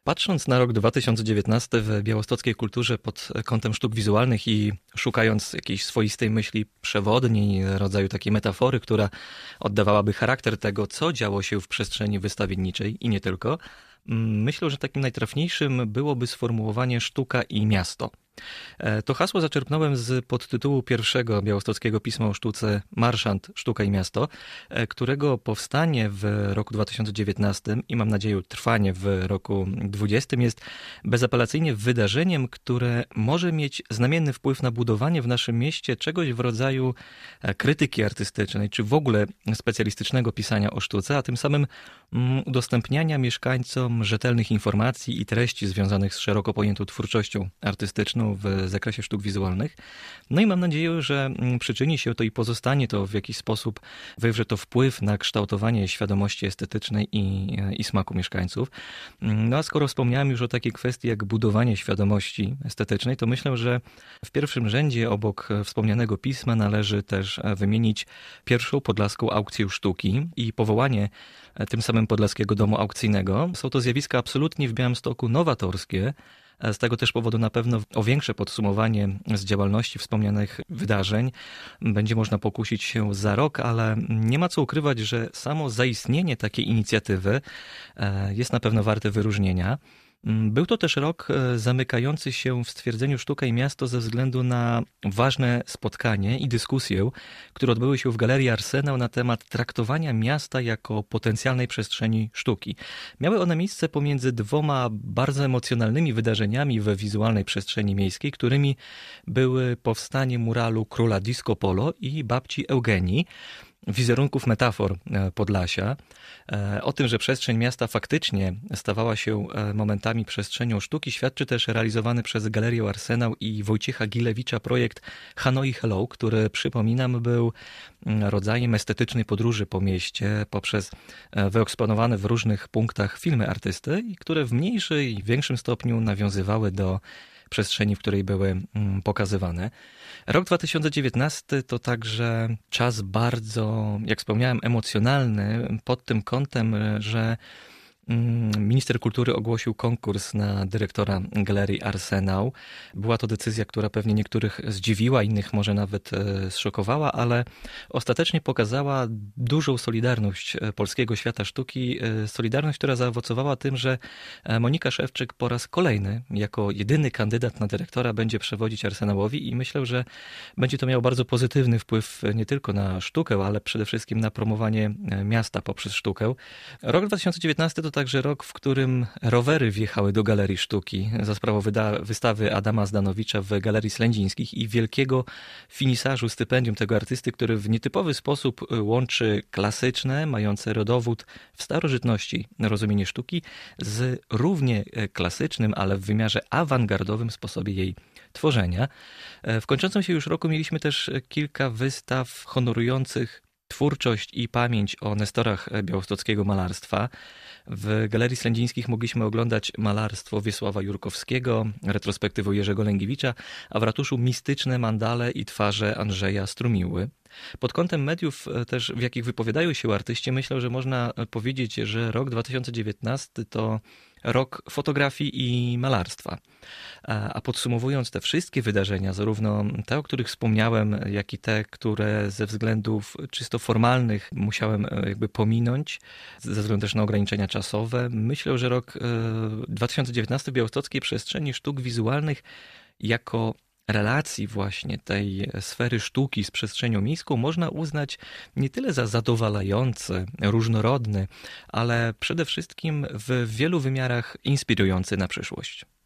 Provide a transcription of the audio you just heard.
Patrząc na rok 2019 w białostockiej kulturze pod kątem sztuk wizualnych i szukając jakiejś swoistej myśli przewodniej, rodzaju takiej metafory, która oddawałaby charakter tego, co działo się w przestrzeni wystawienniczej i nie tylko, myślę, że takim najtrafniejszym byłoby sformułowanie sztuka i miasto. To hasło zaczerpnąłem z podtytułu pierwszego białostockiego pisma o sztuce Marszant, Sztuka i Miasto, którego powstanie w roku 2019 i mam nadzieję trwanie w roku 2020 jest bezapelacyjnie wydarzeniem, które może mieć znamienny wpływ na budowanie w naszym mieście czegoś w rodzaju krytyki artystycznej, czy w ogóle specjalistycznego pisania o sztuce, a tym samym udostępniania mieszkańcom rzetelnych informacji i treści związanych z szeroko pojętą twórczością artystyczną w zakresie sztuk wizualnych. No i mam nadzieję, że przyczyni się to i pozostanie to w jakiś sposób, wywrze to wpływ na kształtowanie świadomości estetycznej i smaku mieszkańców. No a skoro wspomniałem już o takiej kwestii jak budowanie świadomości estetycznej, to myślę, że w pierwszym rzędzie obok wspomnianego pisma należy też wymienić pierwszą podlaską aukcję sztuki i powołanie tym samym Podlaskiego Domu Aukcyjnego. Są to zjawiska absolutnie w Białymstoku nowatorskie. Z tego też powodu na pewno o większe podsumowanie z działalności wspomnianych wydarzeń będzie można pokusić się za rok, ale nie ma co ukrywać, że samo zaistnienie takiej inicjatywy jest na pewno warte wyróżnienia. Był to też rok zamykający się w stwierdzeniu Sztuka i Miasto ze względu na ważne spotkanie i dyskusję, które odbyły się w Galerii Arsenał na temat traktowania miasta jako potencjalnej przestrzeni sztuki. Miały one miejsce pomiędzy dwoma bardzo emocjonalnymi wydarzeniami we wizualnej przestrzeni miejskiej, którymi były powstanie muralu Króla Disco Polo i babci Eugenii, wizerunków metafor Podlasia. O tym, że przestrzeń miasta faktycznie stawała się momentami przestrzenią sztuki, świadczy też realizowany przez Galerię Arsenał i Wojciecha Gilewicza projekt Hanoi Hello, który, przypominam, był rodzajem estetycznej podróży po mieście poprzez wyeksponowane w różnych punktach filmy artysty, i które w mniejszym i większym stopniu nawiązywały do przestrzeni, w której były pokazywane. Rok 2019 to także czas bardzo, jak wspomniałem, emocjonalny pod tym kątem, że minister kultury ogłosił konkurs na dyrektora Galerii Arsenał. Była to decyzja, która pewnie niektórych zdziwiła, innych może nawet zszokowała, ale ostatecznie pokazała dużą solidarność polskiego świata sztuki. Solidarność, która zaowocowała tym, że Monika Szewczyk po raz kolejny jako jedyny kandydat na dyrektora będzie przewodzić Arsenałowi i myślę, że będzie to miało bardzo pozytywny wpływ nie tylko na sztukę, ale przede wszystkim na promowanie miasta poprzez sztukę. Rok 2019 to także rok, w którym rowery wjechały do Galerii Sztuki za sprawą wystawy Adama Zdanowicza w Galerii Slędzińskich i wielkiego finisażu stypendium tego artysty, który w nietypowy sposób łączy klasyczne, mające rodowód w starożytności rozumienie sztuki z równie klasycznym, ale w wymiarze awangardowym sposobie jej tworzenia. W kończącym się już roku mieliśmy też kilka wystaw honorujących twórczość i pamięć o nestorach białostockiego malarstwa. W Galerii Slędzińskich mogliśmy oglądać malarstwo Wiesława Jurkowskiego, retrospektywę Jerzego Lęgiewicza, a w ratuszu mistyczne mandale i twarze Andrzeja Strumiły. Pod kątem mediów też, w jakich wypowiadają się artyści, myślę, że można powiedzieć, że rok 2019 to rok fotografii i malarstwa. A podsumowując te wszystkie wydarzenia, zarówno te, o których wspomniałem, jak i te, które ze względów czysto formalnych musiałem jakby pominąć, ze względu też na ograniczenia czasowe, myślę, że rok 2019 w białostockiej przestrzeni sztuk wizualnych jako relacji właśnie tej sfery sztuki z przestrzenią miejską można uznać nie tyle za zadowalający, różnorodny, ale przede wszystkim w wielu wymiarach inspirujący na przyszłość.